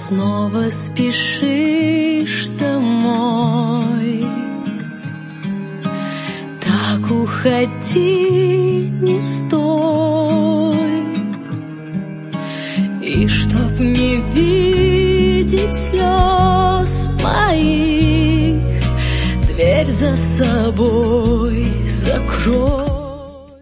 снова спешишь домой. Так уходи, не стой. И чтоб не видеть слез моих, дверь за собой закрой.